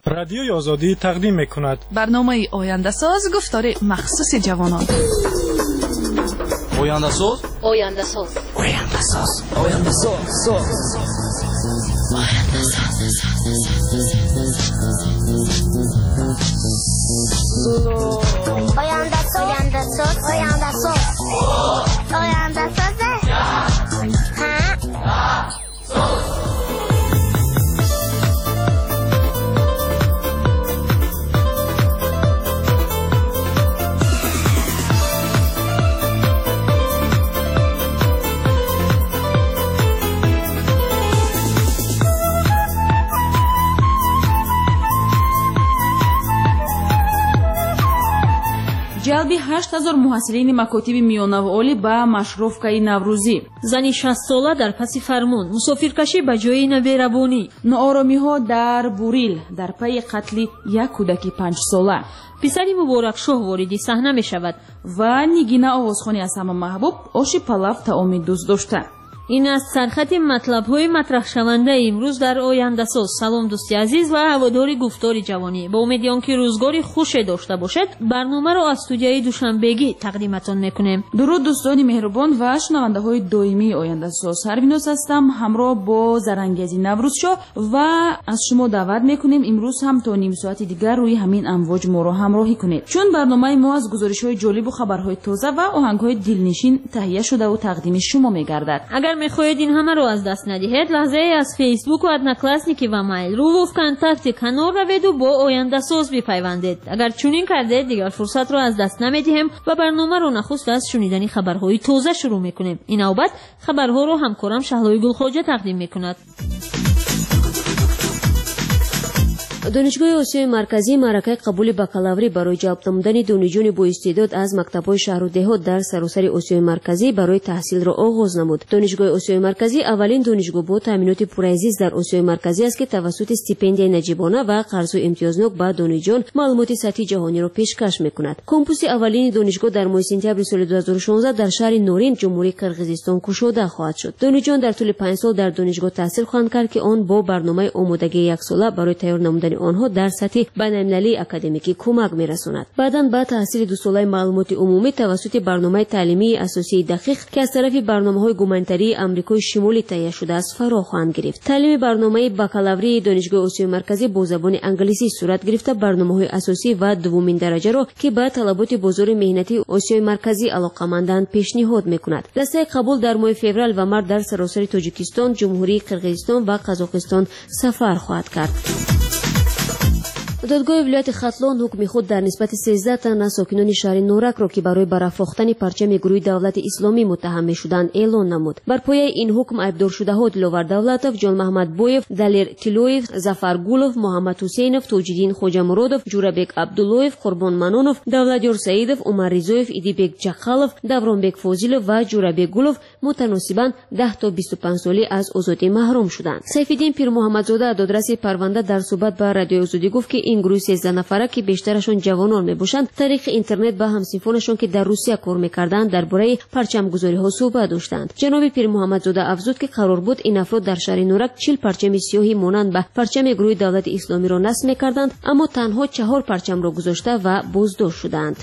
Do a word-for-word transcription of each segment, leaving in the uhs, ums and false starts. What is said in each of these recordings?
رادیوی آزادی تقدیم می‌کند. برنامه آینده ساز گفتار مخصوص جوانان. آینده ساز آینده ساز آینده ساز آینده ساز آینده ساز آینده ساز آینده ساز آینده ساز آینده ساز ҷалби ҳашт ҳазор муҳассилини макотиби миёнаву олӣ ба машруфкаи наврӯзӣ. зани шастсола дар паси фармон, мусофиркашӣ ба ҷои наберавонӣ. нооромиҳо дар Бурил дар пайи қатли як кӯдаки панҷсола. писари муборакшоҳ вориди саҳна мешавад ва нигина овозхони аз ҳама маҳбуб оши палав таоми дуздошта. ин аст сархати матлабҳои матрахшавандаи имрӯз дар ояндасоз. салом дӯсти азиз ва ҳаводори гуфтори ҷавонӣ. ба умеди он ки рӯзгори хуше дошта бошед, барномаро аз студияи душанбегӣ тақдиматон мекунем. дуруд дӯстони меҳрубон ва шунавандаҳои доимии ояндасоз. ҳарвинос ҳастам ҳамроҳ бо Зарангези Наврӯзшоҳ ва аз шумо даъват мекунем имрӯз ҳам то ним соати дигар рӯи ҳамин амвоҷ моро ҳамроҳӣ кунед, чун барномаи мо аз гузоришҳои ҷолибу хабарҳои тоза ва оҳангҳои дилнишин таҳия шудаву тақдими шумо мегардад. агар мехоҳед ин ҳамаро аз даст надиҳед, лаҳзае аз фейсбуку одноклассники ва майлру вконтакти канор раведу бо ояндасоз бипайвандед. агар чунин кардед, дигар фурсатро аз даст намедиҳем ва барномаро нахуст аз шунидани хабарҳои тоза шурӯъ мекунем. ин навбат хабарҳоро ҳамкорам Шаҳлои Гулхоҷа тақдим мекунад. донишгоҳи осиёи марказӣ маъракаи қабули бакалаврӣ барои ҷалб намудани донишҷӯёни боистеъдод аз мактабҳои шаҳру деҳот дар саросари осиёи марказӣ барои таҳсилро оғоз намуд. донишгоҳи осиёи марказӣ аввалин донишгоҳ бо таъминоти пурайзиз дар осиёи марказӣ аст ки тавассути стипендияи наҷибона ва қарзу имтиёзнок ба донишҷӯён маълумоти сатҳи ҷаҳониро пешкаш мекунад. компуси аввалини донишгоҳ дар моҳи сентябри соли ду ҳазору шонздаҳ дар шаҳри Норин, ҷумҳурии Қирғизистон кушода хоҳад шуд. донишҷӯён дар тӯли панҷ сол дар донишгоҳ таҳсил хоҳанд кард ки он бо барномаи омодагии яксола барои тайёр намудани онҳо дар сатҳи байналмилалии академикӣ кӯмак мерасонад. баъдан ба таҳсили дусолаи маълумоти умумӣ тавассути барномаи таълимии асосии дақиқ ки аз тарафи барномаҳои гуманитарии амрикои шимолӣ таҳия шудааст фаро хоҳанд гирифт. таълими барномаи бакалаврии донишгоҳи осиёи марказӣ бо забони англисӣ сурат гирифта барномаҳои асосӣ ва дуввумин дараҷаро ки ба талаботи бозори меҳнатии осиёи марказӣ алоқаманданд пешниҳод мекунад. дастаи қабул дар моҳи феврал ва март дар саросари Тоҷикистон, ҷумҳурии Қирғизистон ва Қазоқистон сафар хоҳад кард. додгоҳи вилояти Хатлон ҳукми худ дар нисбати сездаҳ тан аз сокинони шаҳри Норакро ки барои барафрохтани парчами гурӯҳи Давлати Исломӣ муттаҳам мешуданд эълон намуд. бар пояи ин ҳукм айбдоршудаҳо Диловар Давлатов, Ҷонмаҳмадбоев, Далер Тилоев, Зафар Гулов, Муҳаммад Ҳусейнов, Тоҷиддин Хоҷамуродов, Ҷурабек Абдуллоев, Қурбон Манонов, Давладёр Саидов, Умар Ризоев, Идибек Ҷақалов, Давронбек Фозилов ва Ҷурабек Гулов мутаносибан даҳ то бисту панҷ солӣ аз озодӣ маҳрум шуданд. Сайфиддин Пирмуҳаммадзода, додраси парванда, дар суҳбат ба Радиои Озодӣ гуфт ки ин гурӯҳи сездаҳ нафара ки бештарашон ҷавонон мебошанд, тариқи интернет ба ҳамсинфонашон ки дар Русия кор мекарданд дар бораи парчамгузориҳо суҳбат доштанд. ҷаноби Пирмуҳаммадзода афзуд ки қарор буд ин афрод дар шаҳри Норак чил парчами сиёҳи монанд ба парчами гурӯҳи Давлати Исломиро насб мекарданд, аммо танҳо чаҳор парчамро гузошта ва боздошт шуданд.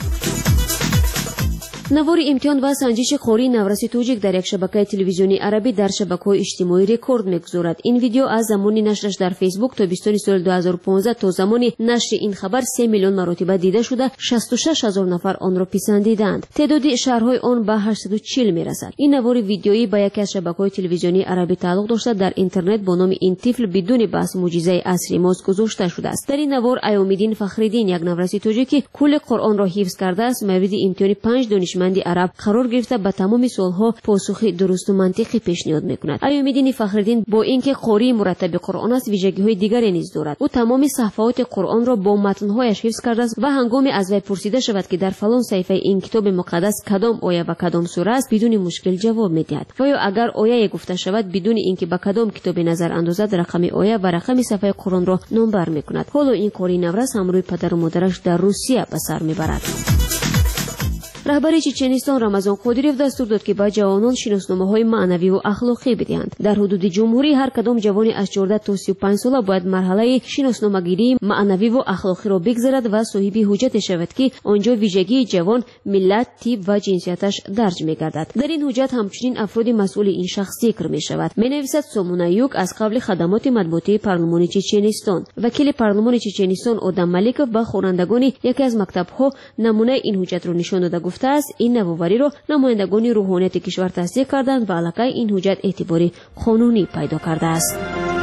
навори имтиҳон ва санҷиши қории навраси тоҷик дар як шабакаи телевизионии арабӣ дар шабакаҳои иҷтимоӣ рекорд мегузорад. ин видео аз замони нашраш дар фейсбук тобистони соли ду ҳазору понздаҳ то замони нашри ин хабар се миллион маротиба дида шуда, шасту шаш ҳазор нафар онро писандиданд. теъдоди шаҳрҳои он ба ҳаштоду чил мерасад. ин навори видеоӣ ба яке аз шабакаҳои телевизионии арабӣ тааллуқ дошта, дар интернет бо номи ин тифл бидуни баҳс мӯъҷизаи асри мост гузошта шудааст. дар ин навор Айомиддин Фахриддин, як навраси тоҷик ки кулли Қуръонро ҳифз кардааст, мавриди имтиҳони панҷ донишманди араб қарор гирифта ба тамоми суолҳо посухи дурусту мантиқӣ пешниҳод мекунад. Айомиддин Фахриддин бо ин ки қории мураттаби Қуръон аст, вижагиҳои дигаре низ дорад. ӯ тамоми саҳфаҳоти Қуръонро бо матнҳояш ҳифз кардааст ва ҳангоми аз вай пурсида шавад ки дар фалон саҳифаи ин китоби муқаддас кадом оя ва кадом сура аст, бидуни мушкил ҷавоб медиҳад. ва ё агар ояе гуфта шавад, бидуни ин ки ба кадом китобе назар андозад, рақами оя ва рақами саҳифаи Қуръонро номбар мекунад. ҳоло ин қории наврас ҳамроҳи падару модараш дар Русия ба сар мебарад. رهبر چچنستان رمضان قادریف دستور داد که به جوانان شناسنامه‌های معنوی و اخلاقی بدهند. در حدود جمهوری هر کدام جوانی از چهارده تا سی و پنج ساله باید مرحله شناسنامه‌گیری معنوی و اخلاقی را بگذرد و صاحب حجت شود که آنجا ویژگی جوان، ملت، تیپ و جنسیتش درج می‌گردد. در این حجت همچنین افراد مسئول این شخص ذکر می‌شود. می‌نویسد سومونا یوک از قبل خدمات مطبوعاتی پارلمان چچنستان. وکیل پارلمان چچنستان آدم ملیکوف به خوانندگان یکی از مکتب‌ها نمونه این حجت را نشان داده گفته است این نوآوری را نمایندگان روحانیت کشور تصدیق کردند و علاقه این حجت اعتباری قانونی پیدا کرده است.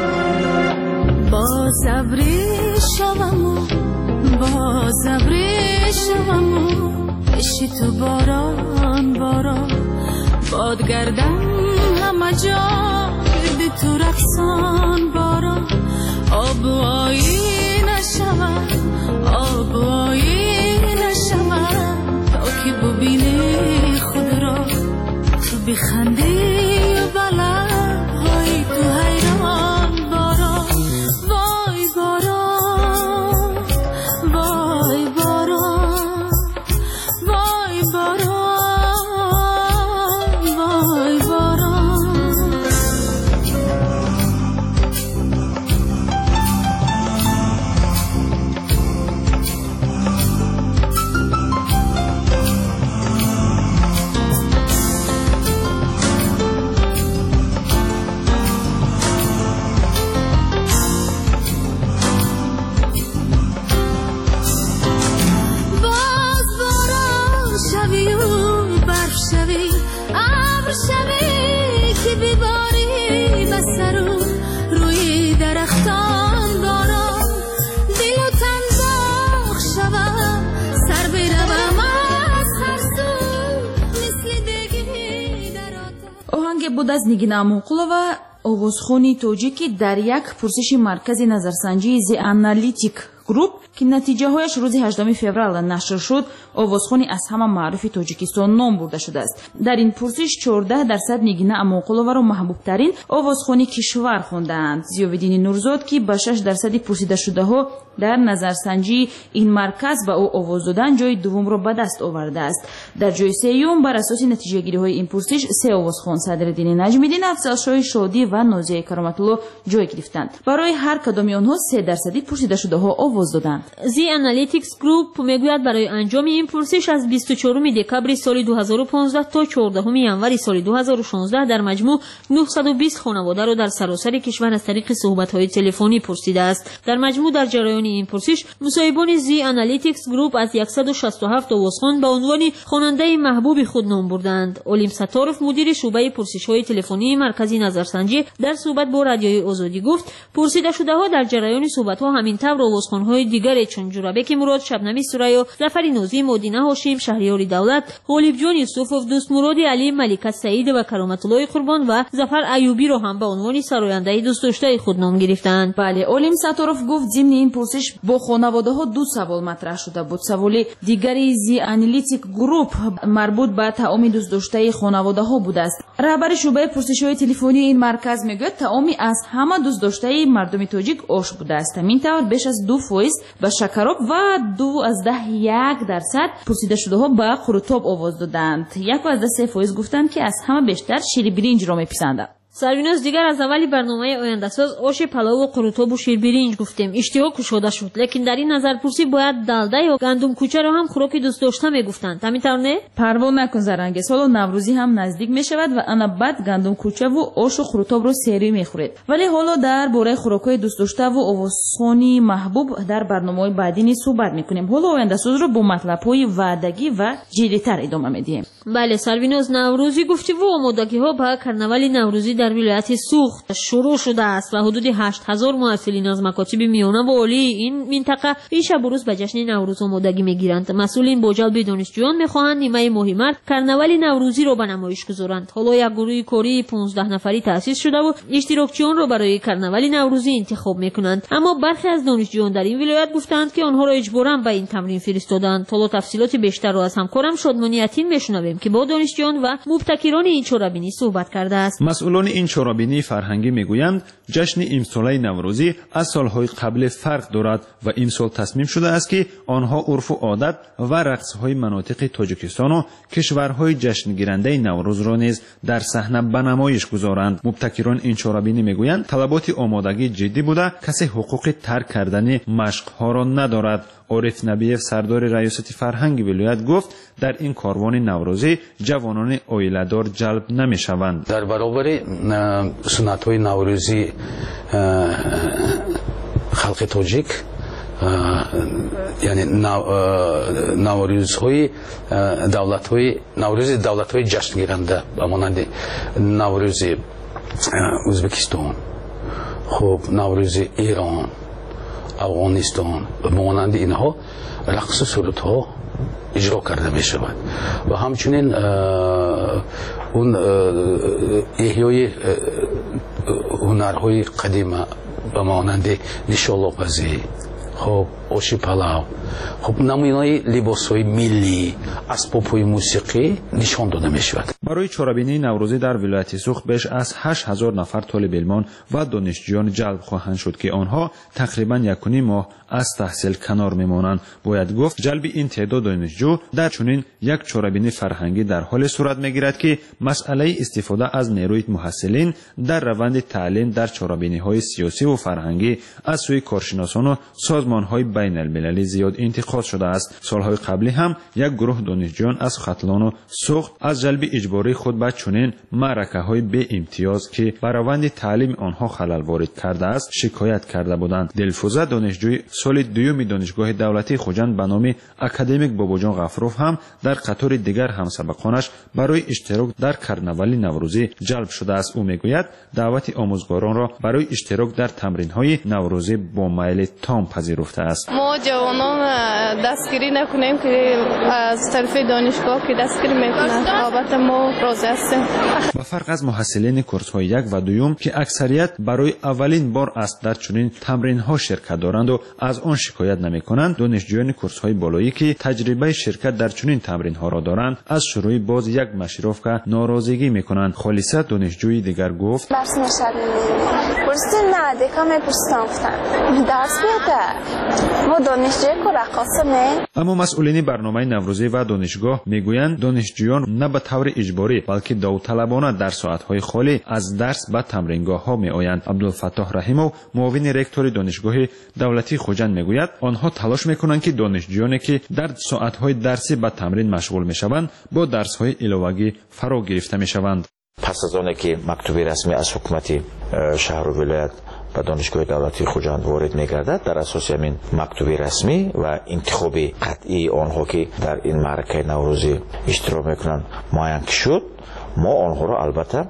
با صبری شوم با صبری شوم بشی تو باران باران باد گردم همه جا گردی تو رقصان باران آب و آیی نشود آب و آیی نشود تا که ببینی خود را تو بخندی و بلا های تو حیران باران وای باران وای باران وای باران وای باران بود از نگین امونقلова овозхони тоҷикӣ дар як пурсиши маркази назарсанҷии The Analytic Group ки натиҷаҳояш рӯзи ҳаштуми феврал нашр шуд, овозхони аз ҳама маъруфи Тоҷикистон ном бурда шудааст. дар ин пурсиш чордаҳ дарсад Нигина Амонқуловаро маҳбубтарин овозхони кишвар хондаанд. Зиёвиддини Нурзод ки ба шаш дарсади пурсидашудаҳо дар назарсанҷии ин марказ ба ӯ овоз додан ҷои дуввумро ба даст овардааст. дар ҷои сеюм бар асоси натиҷагириҳои ин пурсиш се овозхон Садриддини Наҷмиддин, Афзалшоҳи Шодӣ ва Нозияи Кароматулло ҷой гирифтанд. барои ҳар кадоми онҳо се дарсади пурсидашудаҳо овоз доданд. The Analytics Group мегӯяд барои анҷоми ин пурсиш аз бисту чорум декабри соли дуҳазору понздаҳ то чордаҳуми январи соли дуҳазору шонздаҳ дар маҷмӯъ нуҳсаду бист хонаводаро дар саросари кишвар аз тариқи суҳбатҳои телефонӣ пурсидааст. дар маҷмӯъ дар ҷараёни ин пурсиш мусоҳибони The Analytics Group аз яксаду шасту ҳафт овозхон ба унвони хонандаи маҳбуби худ ном бурданд. Олим Сатторов, мудири шуъбаи пурсишҳои телефонии маркази назарсанҷӣ, дар суҳбат бо радиои Озодӣ гуфт, пурсидашудаҳо дар ҷараёни суҳбатҳо ҳамин тавр овозхонҳои дигаре чун Ҷурабеки Мурод, Шабнами Сурайё, Зафари Нозӣ, Модина Ҳошим, Шаҳриёри Давлат, Ғолибҷон Юсуфов, Дӯстмуроди Алӣ, Малика Саидова, Кароматуллои Қурбон ва Зафар Аюбиро ҳам ба унвони сарояндаи дӯстдоштаи худ ном гирифтанд. бале, Олим Сатторов гуфт, зимни ин пурсиш бо хонаводаҳо ду савол матраҳ шуда буд. саволи дигари The Analytic Group марбут ба таоми дӯстдоштаи хонаводаҳо будааст. раҳбари шуъбаи пурсишҳои телефонии ин марказ мегӯяд, таоми аз ҳама дӯстдоштаи мардуми тоҷик ош будааст. ҳамин тавр беш аз ду фоиз ба шакароб ва ду аздаҳ як дарсад пурсидашудаҳо ба қурутоб овоз доданд. як аздаҳ се фоиз гуфтанд ки аз ҳама бештар ширбиринҷро меписанданд. сарвиноз, дигар аз аввали барномаи ояндасоз оши палову қурутобу ширбиринҷ гуфтем. иштиҳо кушода шуд, лекин дар ин назарпурсӣ бояд далда ё гандумкучаро ҳам хӯроки дӯстдошта мегуфтанд. ҳамин тавр не? парво накун Зарангез, ҳоло Наврӯзӣ ҳам наздик мешавад ва ана баъд гандумкучаву ошу қурутобро серӣ мехӯред. вале ҳоло дар бораи хӯрокҳои дӯстдоштаву овозхони маҳбуб дар барномаҳои баъдӣ низ суҳбат мекунем. ҳоло ояндасозро бо матлабҳои ваъдагӣ ва ҷиддитар идома медиҳем. бале, Сарвиноз, Наврӯзӣ гуфтиву омодагиҳо ба карнавали Наврӯзӣ дар вилояти Суғд шурӯъ шудааст ва ҳудуди ҳашт ҳазор муассилин аз макотиби миёна ва олии ин минтақа ин шабу рӯз ба ҷашни Наврӯз омодагӣ мегиранд. масъулин бо ҷалби донишҷӯён мехоҳанд нимаи моҳи март карнавали Наврӯзиро ба намоиш гузоранд. ҳоло як гурӯҳи кории понздаҳ нафарӣ таъсис шудаву иштирокчиёнро барои карнавали Наврӯзӣ интихоб мекунанд. аммо бархе аз донишҷӯён дар ин вилоят гуфтанд ки онҳоро иҷборан ба ин тамрин фиристоданд. ҳоло тафсилоти бештарро аз ҳамкорам Шодмони Ятин мешунавем ки бо донишҷӯён ва мубтакирони ин чорабинӣ суҳбат кардааст. масъулони این چرابینی فرهنگی میگویند جشن امساله نوروزی از سالهای قبل فرق دارد و امسال تصمیم شده است که آنها عرف و عادت و رقصهای مناطق تاجیکستان و کشورهای جشن گیرنده نوروز را نیز در صحنه به نمایش گذارند. مبتکران این چرابینی میگویند طلبات آمادگی جدی بوده، کسی حقوق ترک کردن مشقها را ندارد. عارف نبیев سردار ریاست فرهنگ ولایت گفت در این کاروان نوروزی جوانان عائله‌دار جلب نمی‌شوند. در برابر سنت‌های نوروزی خلق تاجیک یعنی نوروزهای دولت‌های نوروزی دولت‌های جشن گیرنده مانند نوروزی ازبکستان، خب نوروزی ایران، افغانستان و مانند اینها رقص سرودها اجرا کرده می شود و همچنین اون احیای هنرهای قدیم و مانند نشالاپزی، خب آشی پلاو، خب نمونه‌های لباس‌های ملی، اسباب‌های موسیقی نشان داده می‌شود. برای چرابینی نوروزی در ولایت سوخت بیش از هشت هزار نفر طالب علمان و دانشجویان جلب خواهند شد که آنها تقریباً یک و نیم ماه از تحصیل کنار میمانند. باید گفت جلب این تعداد دانشجو در چنین یک چرابینی فرهنگی در حال صورت می‌گیرد که مسئله استفاده از نیروی محصلین در روند تعلیم در چرابینی‌های سیاسی و فرهنگی از سوی کارشناسان و سازمان‌های بین المللی زیاد انتقاد شده است. سالهای قبلی هم یک گروه دانشجویان از ختلان و سوخت از جلب اجباری خود به چنین معرکه‌های بی امتیاز که بر روند تعلیم آنها خلل وارد کرده است شکایت کرده بودند. دلفوزه دانشجوی سال دوم دانشگاه دولتی خوجند به نام اکادمیک باباجان غفروف هم در قطار دیگر همسبقانش برای اشتراک در کرنوالی نوروزی جلب شده است. او میگوید دعوت آموزگاران را برای اشتراک در تمرین‌های نوروزی با میل تام پذیرفته است. ما جوانان دستگیری نکنیم که از طرف دانشگاه که دستگیری میکنند، البته ما راضی هستیم. با فرق از محصلین کورس‌های یک و دوم که اکثریت برای اولین بار است در چنین تمرین‌ها شرکت دارند و از آن شکایت نمی‌کنند، دانشجویان کورس‌های بالایی که تجربه شرکت در چنین تمرین‌ها را دارند از شروع باز یک مشروف که ناراضگی می‌کنند. خالصه دانشجوی دیگر گفت درس نشدیم پرسید نه دیگه میپرسیدم گفتن درس بیاده ما دانشجوی که رقاصه نه. اما مسئولین برنامه نوروزی و دانشگاه میگویند دانشجویان نه به طور اجباری بلکه داوطلبانه در ساعت‌های خالی از درس به تمرینگاه‌ها میآیند. عبدالفتاح رحیمov معاون رکتور دانشگاه دولتی خوجند میگوید آنها تلاش میکنند که دانشجویانی که در ساعت‌های درسی به تمرین مشغول میشوند با درس‌های علاوه‌ای فرا گرفته میشوند. پس از آنکه که مکتوبی رسمی از حکومت شهر و ولایت به دانشگاه دولتی خوجند وارد می‌گردد، در اساس همین مکتوبی رسمی و انتخابی قطعی آنها که در این معرکه نوروزی اشتراک میکنند معین شد، ما آنها را البته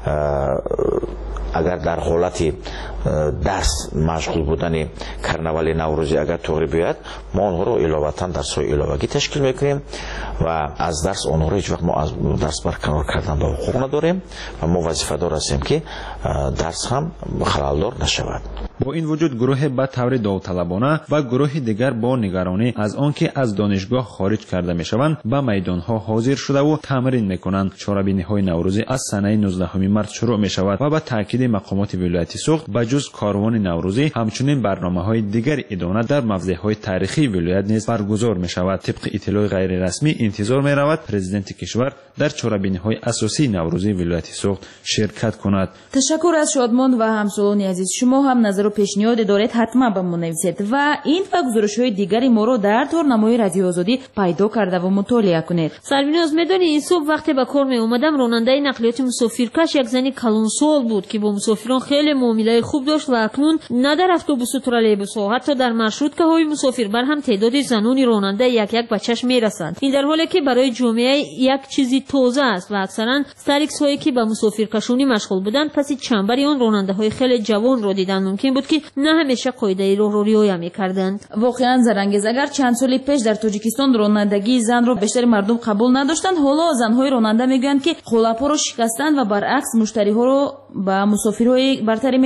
اگر در حالت درس مشغول بودن کرنوالی نوروزی اگر طوری بیاید ما آنها را علاوه‌تاً درس‌های علاوه‌ای تشکیل میکنیم و از درس آنها را هیچ وقت ما از درس برکنار کردن به حقوق نداریم و ما وظیفه دار هستیم که درس هم خلالدار نشود. با این وجود گروه به طور داوطلبانه و گروه دیگر با نگرانی از آنکه از دانشگاه خارج کرده میشوند به میدانها حاضر شده و تمرین میکنند. چرابینی‌های نوروزی از سنه نوزدهم مارس شروع میشود و به تاکید مقامات ولایت سوخت به جز کاروان نوروزی همچنین برنامه‌های دیگر ادانه در موضع‌های تاریخی ولایت نیز برگزار میشود. طبق اطلاع غیر رسمی انتظار میرود پرزیدنت کشور در چرابینی‌های اساسی نوروزی ولایت سوخت شرکت کند. تشکر از شادمان و همسالان عزیز. شما هم نظر و پیشنهاد دارید حتما به ما نویسید و این و گزارش‌های دیگری ما رو در تورنمای رادیو آزادی پیدا کرده و مطالعه کنید. سربیناز میدونی این صبح وقتی به کار می اومدم راننده نقلیات مسافرکش یک زنی کلانسال بود که با مسافران خیلی معامله خوب داشت و اکنون نه در اتوبوس و ترالبوس ها حتی در مارشروتکه های مسافربر هم تعداد زنانی راننده یک یک به چشم میرسند. این در حالی که برای جامعه یک چیزی تازه است و اکثرا سریکس هایی که به مسافرکشانی مشغول بودند پس چنبری آن راننده های خیلی جوان را دیدن ممکن بود که نه همیشه قاعده راه رو رعایت می‌کردند. واقعا زرنگیز. اگر چند سال پیش در تاجیکستان رانندگی زن را بیشتر مردم قبول نداشتند، حالا زن‌های راننده میگویند که قلپ‌ها را شکستند و برعکس مشتری‌ها را به مسافرهای برتری می‌دهند که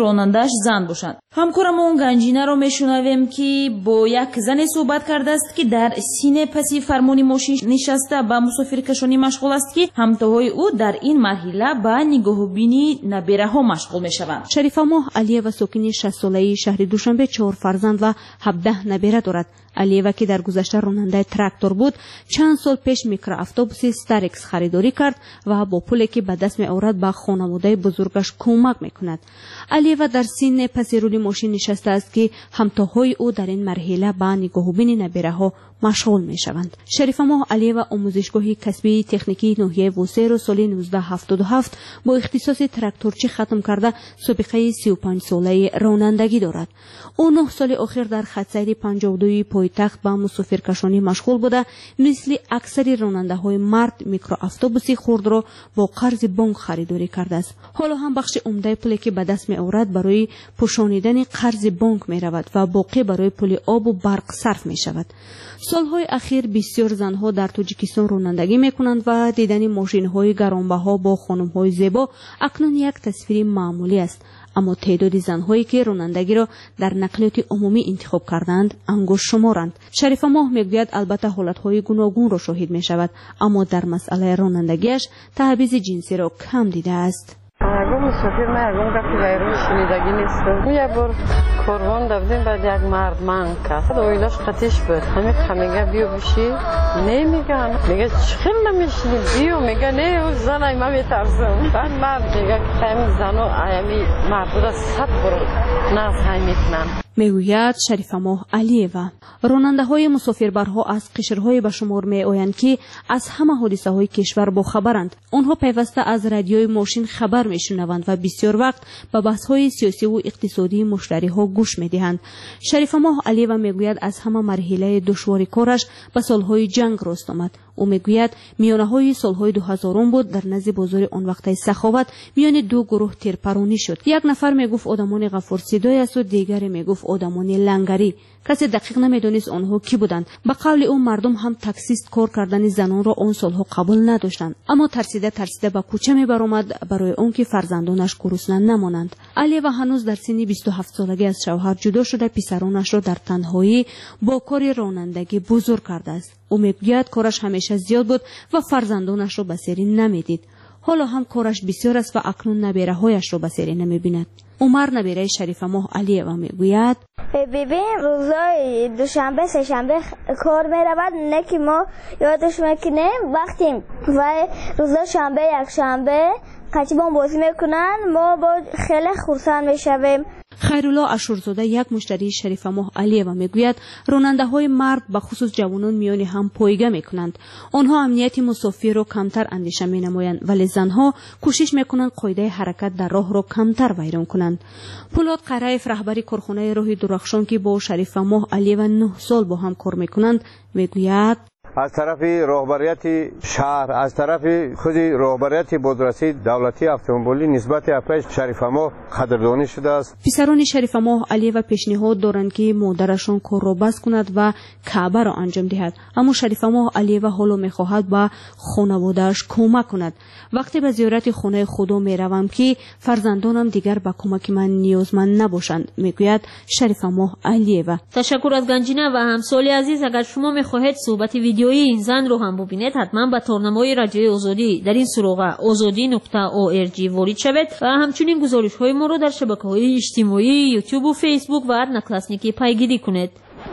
ронандааш зан бошад. ҳамкорамон Ганҷинаро мешунавем ки бо як зане суҳбат кардааст ки дар сине паси фармони мошин нишаста ба мусофиркашонӣ машғул аст ки ҳамтоҳои ӯ дар ин марҳила ба нигоҳубини набераҳо машғул мешаванд. шарифамоҳ алиева сокини шастсолаи шаҳри Душанбе чор фарзанд ва ҳабдаҳ набера дорад. алиева ки дар гузашта ронандаи трактор буд, чанд сол пеш микроавтобуси Старекс харидорӣ кард ва бо пуле ки ба даст меорад ба хонаводаи бузургаш кӯмак мекунад. алиева дар синне паси рули мошин нишастааст ки ҳамтоҳои ӯ дар ин марҳила ба нигоҳубини набераҳо машғул мешаванд. шарифамоҳ алиева омӯзишгоҳи касбии техникии ноҳияи Вусеро соли нуздаҳ ҳафтоду ҳафт бо ихтисоси тракторчӣ хатм карда собиқаи сию панҷсолаи ронандагӣ дорад. ӯ нӯҳ соли охир дар хатсайри панҷоҳдуи пойтахт ба мусофиркашонӣ машғул буда, мисли аксари ронандаҳои мард микроавтобуси хурдро бо қарзи бонк харидорӣ кардааст. ҳоло ҳам бахши умдаи пуле ки ба даст меорад барои пӯшонидани қарзи бонк меравад ва боқӣ барои пули обу барқ сарф мешавад. солҳои ахир бисёр занҳо дар Тоҷикистон ронандагӣ мекунанд ва дидани мошинҳои гаронбаҳо бо хонумҳои зебо акнун як тасвири маъмулӣ аст. аммо теъдоди занҳое ки ронандагиро дар нақлиёти умумӣ интихоб кардаанд ангӯшшуморанд. шарифамоҳ мегӯяд албатта ҳолатҳои гуногунро шоҳид мешавад, аммо дар масъалаи ронандагиаш таҳбизи ҷинсиро кам дидааст. ягон мусофир ма ягон гапи вайрон шунидагӣ несту. мо як бор корвон давдем, баъд як мард манг кард. оилаш қатиш буд. ҳамин мега биё бишӣ. немегам. мега чихел намешинӣ биё. мега не занай ма метарзам. баъд мард мега ки ҳамин зану аями мардура сад бор назҳай мекунанд. мегӯяд шарифамоҳ алиева. ронандаҳои мусофирбарҳо аз қишрҳое ба шумор меоянд ки аз ҳама ҳодисаҳои кишвар бохабаранд. онҳо пайваста аз радиои мошин хабар мешунаванд ва бисёр вақт ба баҳсҳои сиёсиву иқтисодии муштариҳо гӯш медиҳанд. шарифамоҳ алиева мегӯяд аз ҳама марҳилаи душвори кораш ба солҳои ҷанг рост омад. ӯ мегӯяд миёнаҳои солҳои дуҳазорум буд, дар назди бозори он вақтаи саховат миёни ду гурӯҳ тирпаронӣ шуд. як нафар мегуфт одамони ғафурсидой асту, дигаре мегуфт одамони лангарӣ. касе дақиқ намедонист онҳо кӣ буданд. ба қавли ӯ мардум ҳам таксист кор кардани занонро он солҳо қабул надоштанд, аммо тарсида тарсида ба кӯча мебаромад барои он ки фарзандонаш гурусна намонанд. алиева ҳанӯз дар синни бисту ҳафт солагӣ аз шавҳар ҷудо шуда писаронашро дар танҳоӣ бо кори ронандагӣ бузург кардааст. ӯ мегӯяд кораш ҳамеша зиёд буд ва фарзандонашро ба серӣ намедид. ҳоло ҳам кораш бисёр аст ва акнун набераҳояшро ба серӣ намебинад. умар набераи шарифамоҳ алиева мегӯяд: бибин рӯзои душанбе сешанбе кор меравад, не ки мо ёдаш мекунем вақти вай рӯзо шанбе якшанбе қачибон бозӣ мекунанд, мо бо хеле хурсанд мешавем. хайрулло ашурзода, як муштарии шарифамоҳ алиева, мегӯяд ронандаҳои мард ба хусус ҷавонон миёни ҳам пойга мекунанд. онҳо амнияти мусофирро камтар андеша менамоянд, вале занҳо кӯшиш мекунанд қоидаи ҳаракат дар роҳро камтар вайрон кунанд. пулот Қараев, раҳбари корхонаи роҳи дурахшон, ки бо шарифамоҳ алиева нӯҳ сол бо ҳам кор мекунанд, мегӯяд: аз тарафи роҳбарияти шаҳр, аз тарафи худи роҳбарияти бодрасии давлатии автомобилӣ нисбати афраи шарифамоҳ қадрдонӣ шудааст. писарони шарифамоҳ алиева пешниҳод доранд ки модарашон корро бас кунад ва каъбаро анҷом диҳад, аммо шарифамоҳ алиева ҳоло мехоҳад ба хонаводааш кӯмак кунад. вақте ба зиёрати хонаи худо меравам ки фарзандонам дигар ба кӯмаки ман ниёзманд набошанд, мегӯяд шарифамоҳ алиева. ташаккур аз Ганҷина ва ҳамсоли азиз. агар шумо мехоҳед суҳбати видеои این زن رو هم ببینید، حتما به تارنمای رادیوی آزادی در این سراغ آزادی نقطه او ار جی وارد شوید و همچنین گزارش های ما رو در شبکه‌های اجتماعی یوتیوب و فیسبوک و ادناکلاسنیکی پیگیری کنید.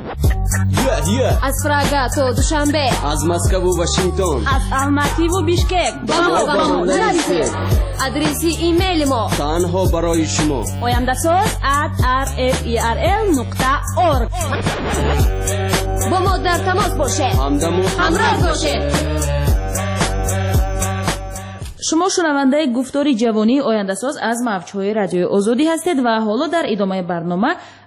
از پراگا تا دوشنبه، از مسکو و واشنگتن، از الماتی و بیشکک، با ما با ما نرسید. آدرسی ایمیل ما تنها برای شما oyandasöz at r f e r l نقطه org. با ما در تماس باشید، همراه باشید. شما شنونده گفتاری جوانی آینده‌ساز از موج‌های رادیوی آزادی هستید و حالا در ادامه برنامه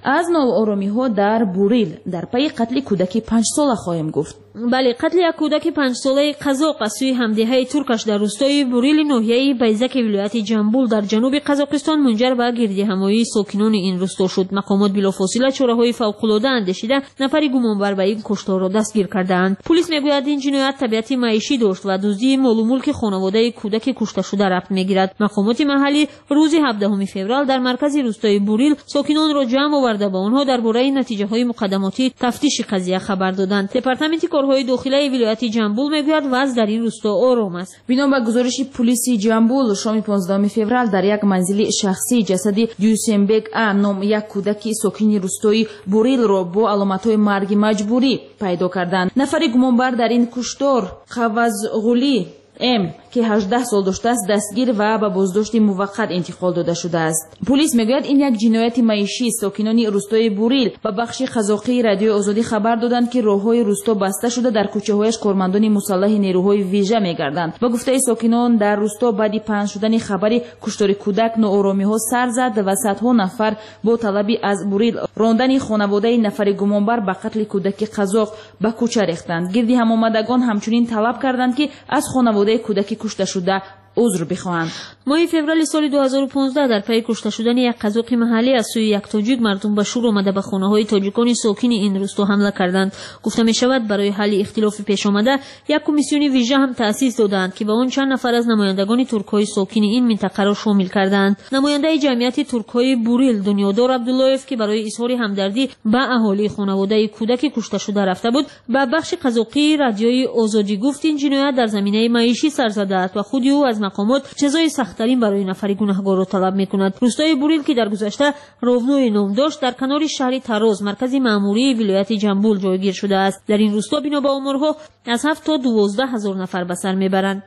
از نوآرامی‌ها در بوریل در پی قتل کودکی پنج ساله خواهیم گفت. بله، قتل یک کودک پنج ساله قزاق از سوی همدیهای ترکش در روستای بوریل ناحیه بیزک ولایت جنبول در جنوب قزاقستان منجر به گردهمایی ساکنان این روستا شد. مقامات بلافاصله چاره‌های فوق‌العاده اندیشیده نفر گمانبر به این کشتار را دستگیر کردند. پلیس میگوید این جنایت طبیعت معیشی داشت و دزدی مال و ملک خانواده کودک کشته شده ربط میگیرد. مقامات محلی روز هفدهم فوریه در مرکز روستای بوریل ساکنان را جمع آورده با آنها درباره نتیجه‌های مقدماتی تفتیش قضیه خبر دادند. دپارتمنت کارهای داخلی ولایت جنبول میگوید وضع در این روستا آرام است. بنا به گزارش پلیس جنبول شام پانزدهم فوریه در یک منزل شخصی جسد دوسنبک ا نام یک کودک ساکن روستای بوریل را با علامت‌های مرگ مجبوری پیدا کردند. نفر گمانبر در این کشتار خوازغولی ام که هجده سال داشته است دستگیر و به بازداشت موقت انتقال داده شده است. پلیس میگوید این یک جنایت معیشی. ساکنان روستای بوریل به بخش قزاقی رادیو آزادی خبر دادند که راههای روستا بسته شده، در کوچه‌هایش کارمندان مسلح نیروهای ویژه میگردند. به گفته ساکنان در روستا بعد پنج شدن خبر کشتار کودک نوآرامی‌ها سر زد و صدها نفر با طلبی از بوریل راندن خانواده نفر گمانبر به قتل کودک قزاق به کوچه ریختند. گردی همآمدگان همچنین طلب کردند که از خانواده کودک کشته شده عذر بخواهند. ماه فوریه سال دو هزار و پانزده در پی کشته شدن یک قزاق محلی از سوی یک تاجیک مردم به شور آمده به خانه‌های تاجیکان ساکن این روستا حمله کردند. گفته می شود برای حل اختلاف پیش آمده یک کمیسیون ویژه هم تأسیس دادند که با آن چند نفر از نمایندگان ترک‌های ساکن این منطقه را شامل کردند. نماینده جمعیت ترک‌های بوریل دنیادار عبداللهیف که برای اظهار همدردی به اهالی خانواده کودک کشته شده رفته بود به بخش قزاقی رادیوی آزادی گفت این جنایت در زمینه معیشی سر زده است و خود او از مقامات جزای سخت‌ترین برای نفر گناهکار را طلب می‌کند. روستای بوریل که در گذشته راونوی نام داشت در کنار شهر تراز مرکز مأموری ولایت جنبول جایگیر شده است. در این روستا بنا به آمارها از هفت تا دوازده هزار نفر به سر میبرند.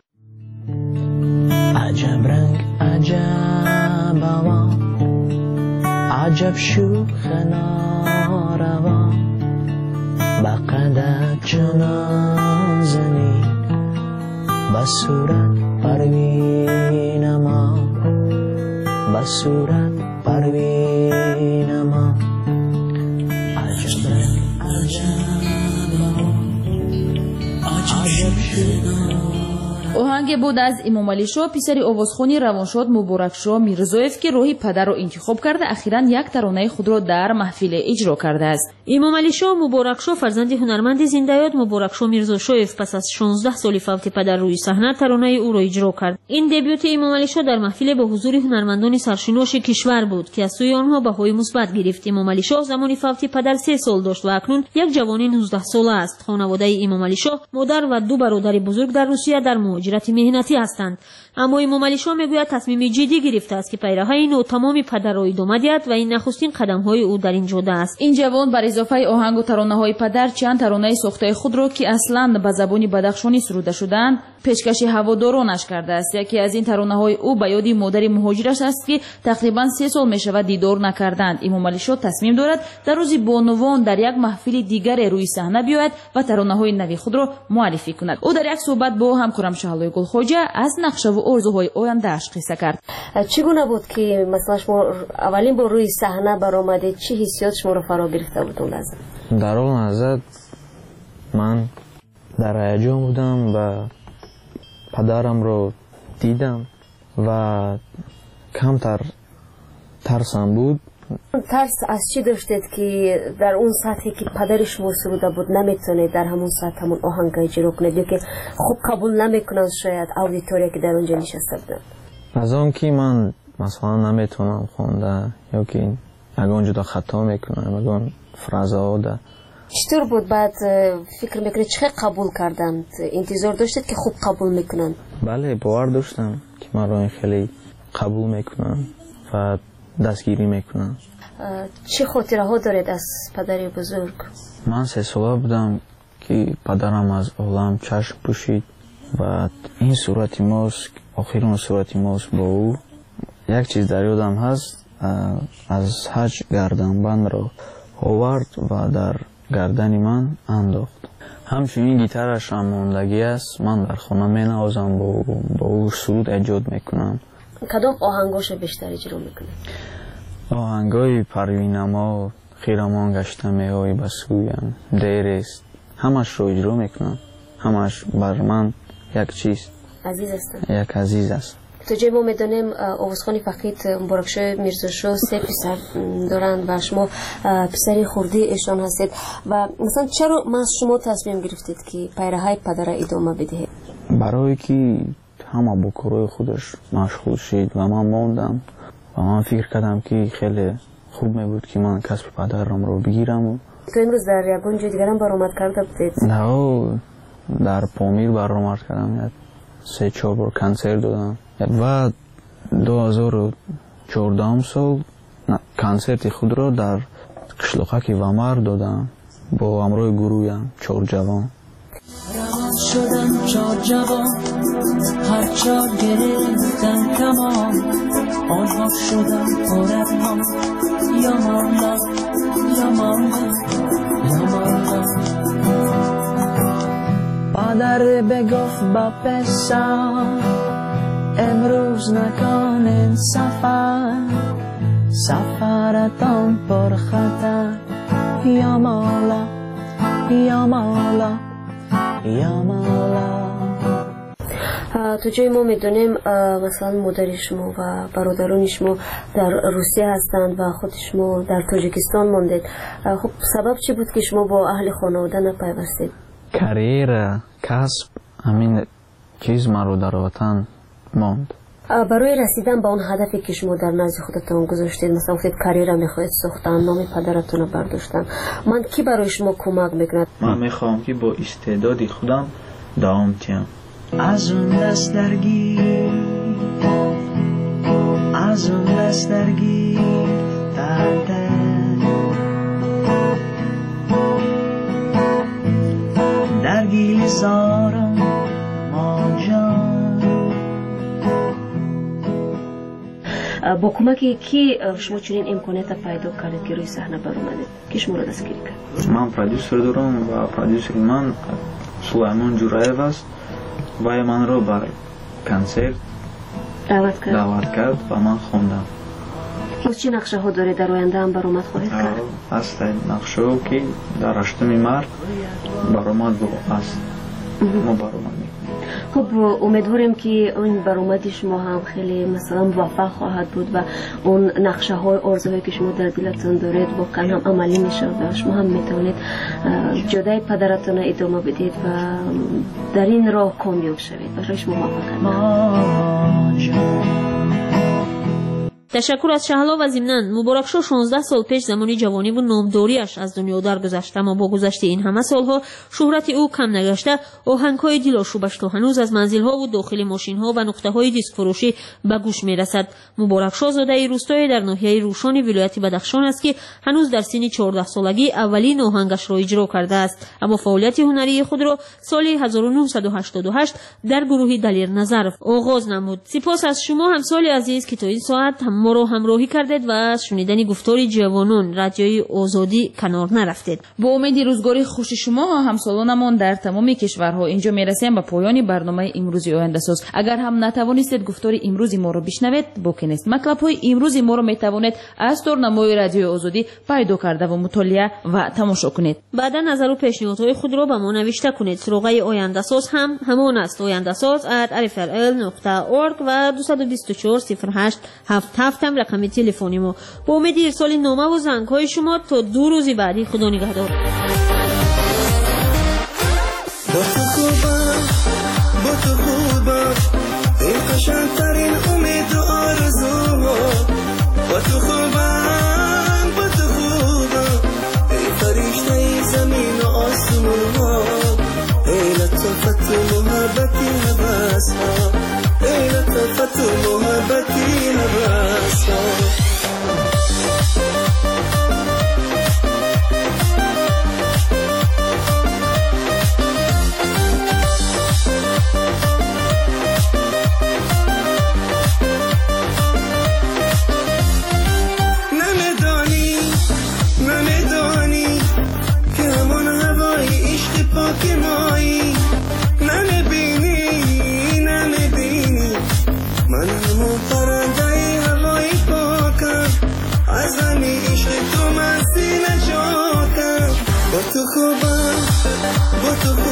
عجب رنگ عجب هوا عجب شوخ ناروا بقدر جنازنی بصورت پروین ما بصورت پروین ما عجب رنگ عجب عجب شد. آهنگ بود از امام علی شاه پسر آوازخوانی روانشاد مبارک شاه میرزایف که راهی پدر را انتخاب کرده اخیراً یک ترانه خود را در محفل اجرا کرده است. امام علی شاه مبارک شاه فرزند هنرمند زنده‌یاد مبارک شاه میرزاشایف پس از شانزده سال فوت پدر روی صحنه ترانه او را اجرا کرد. این دبیوت امام علی شاه در محفل با حضور هنرمندان سرشناس کشور بود که از سوی آنها بهای مثبت گرفت. امام علی شاه زمانی فوت پدر سه سال داشت و اکنون یک جوان نوزده ساله است. خانواده امام علی شاه مادر و دو برادر بزرگ در روسیه در مهاجرت مهنتی هستند. اما امام علی شاه میگوید تصمیم جدی گرفته است که پیروهای نو تمام پدر را ادامه دهد و این نخستین قدم‌های او در این جاده است. این جوان بر اضافه آهنگ و ترانه‌های پدر چند ترانه ساخته خود را که اصلاً به زبان بدخشانی سروده شدند پیشکش هوادارانش کرده است. یکی از این ترانه‌های او به یاد مادر مهاجرش است که تقریباً سه سال میشود دیدار نکردند. امام علی شاه تصمیم دارد در روز بانوان در یک محفل دیگر روی صحنه بیاید و ترانه‌های نوی خود را معرفی کند. او در یک صحبت با همکارم شهلای گلخواجه از نقشه و آرزوهای آینده‌اش قصه کرد. چگونه بود که مثلا شما اولین بار روی صحنه برآمدید؟ چه حسیات شما را فرا گرفته بود اون لحظه؟ در اون لحظه من در هیجان بودم و پدرم رو دیدم و کمتر ترسم بود. ترس از چی داشتید که در اون سطحی که پدر شما سروده بود نمیتونید در همون سطح همون آهنگ اجرا کنید یا که خوب قبول نمیکنن شاید اودیتوریا که در اونجا نشسته بودن؟ از اون که من مثلا نمیتونم خونده یا که اگه جدا خطا میکنم اگه فرازها ده. چطور بود بعد فکر میکنید چه قبول کردند؟ انتظار داشتید که خوب قبول میکنن؟ بله باور داشتم که من رو خیلی قبول میکنن و دستگیری میکنن. چه خاطره ها دارید از پدر بزرگ؟ من سه ساله بودم که پدرم از عالم چشم پوشید و این صورتی ماست آخرین صورتی ماست با او. یک چیز در یادم هست از حج گردنبند را آورد و در گردن من انداخت. همچنین گیتارش هم ماندگی است. من در خانه می نوازم با, با او سرود ایجاد میکنم. کدام آهنگاش بیشتر اجرا میکنید؟ آهنگای پروین ما خیرامان گشته میای به سویم دیر است همش رو اجرا میکنم همش بر من یک چیز عزیز است یک عزیز است تو جای ما میدونیم آوازخانی فقید مبارکشاه میرزاشاه سه پسر دارند و شما پسری خردی ایشان هستید و مثلا چرا ما شما تصمیم گرفتید که پیرهای پدر ادامه بدهید؟ برای که همه با کارهای خودش مشغول شد و من ماندم و من فکر کردم که خیلی خوب می بود که من کسب پدرم رو بگیرم و تو امروز در یگان جای دیگرم برآمد کرده بودید؟ نه در پامیر برآمد کردم سه چهار بار کنسرت دادم و دو هزار و چهارده سال کنسرت خود را در قشلاقک ومر دادم با همراه گروهیم چهار جوان روان شدم چهار جوان هر چهار گرفتن کمان آنها شدم آرد ها یا مالا یا مالا یا مالا مادر بگفت با پسر امروز نکنین سفر سفرتان پر خطر یا مولا یا مولا یا مولا. تو جای ما میدونیم مثلا مادر شما و برادران شما در روسیه هستند و خود شما در تاجیکستان ماندید. خب سبب چی بود که شما با اهل خانواده نپیوستید؟ کریر کسب همین چیز مرا در وطن ماند. برای رسیدن به اون هدفی که شما در نزد خودتان گذاشتید مثلا گفتید کریر میخواید ساختن نام پدرتون برداشتن من کی برای شما کمک میکند؟ من میخوام که با استعداد خودم دوام تیم از اون دست درگیر از اون دست درگیر درده درگیر زارم ما جان. با کمک کی شما چنین امکانیت پیدا کردید که روی صحنه برآمدید که شما را دستگیری کرد؟ من پرودوسر دارم و پرودوسر من سلیمان جورایف است و من رو بر کنسرت دعوت کرد دعوت کرد و من خواندم. باز چه نقشه ها داره در آینده هم برآمد خواهید کرد؟ است نقشه ها که در هشتم مارس برآمد با است ما برآمد. خب امیدواریم که اون برآمد شما هم خیلی مثلا موفق خواهد بود و اون نقشه های آرزوهایی که شما در دلتون دارید واقعا هم عملی میشه و شما هم میتونید جدای پدرتون ادامه بدید و در این راه کامیاب شوید. برای شما موفقیت. تشکر از شهلا و ضمناً مبارکشاه شانزده سال پیش زمانی جوانی و نامداریش از دنیا درگذشت اما با گذشت این همه سالها شهرت او کم نگشته آهنگ‌های دلآشوبش تا هنوز از منزل‌ها و داخل ماشین‌ها و نقطه‌های دیسک فروشی به گوش می‌رسد. مبارکشاه زاده روستایی در ناحیه روشان ولایت بدخشان است که هنوز در سن چهارده سالگی اولین آهنگش را اجرا کرده است اما فعالیت هنری خود را سال هزار و نهصد و هشتاد و هشت در گروه دلیر نظر آغاز نمود. سپاس از شما همسال عزیز که تا این ساعت هم ما رو همراهی کردید و از شنیدن گفتار جوانان رادیوی آزادی کنار نرفتید. با امید روزگاری خوش شما و همسالانمان در تمام کشورها اینجا میرسیم به پایان برنامه امروزی آینده ساز. اگر هم نتوانستید گفتار امروزی ما رو بشنوید بکنید مطلب های امروزی ما رو میتوانید از تورنمای رادیوی آزادی پیدا کرده و مطالعه و تماشا کنید. بعدا نظر و پیشنهادهای خود را به ما نوشته کنید. سروقه آینده ساز هم همان است آینده ساز at ار اف ال نقطه اورگ و دو دو چهار صفر هشت هفت هفت هم رقم تلفنی ما. با امید ارسال نامه و زنگ های شما تا دو روزی بعدی. خدا نگهدار. با تو خوبم با تو خوبم این قشنگترین امید و آرزوها با تو خوبم با تو خوبم ای فرشته ای زمین و آسمون ها ای لطفت و محبتی حبس ها ای لطفت و محبتی حبس ها. نمیدانم با تو